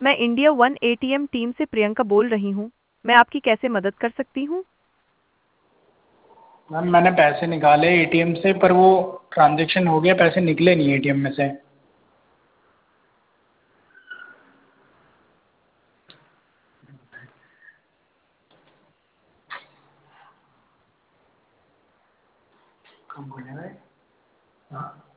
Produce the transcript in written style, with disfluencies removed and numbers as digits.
मैं India one ATM team से प्रियंका बोल रही हूँ। मैं आपकी कैसे मदद कर सकती हूँ? मैम मैंने पैसे निकाले एटीएम से, पर वो ट्रांज़ैक्शन हो गया, पैसे निकले नहीं एटीएम में से। कम बोले भाई। हाँ।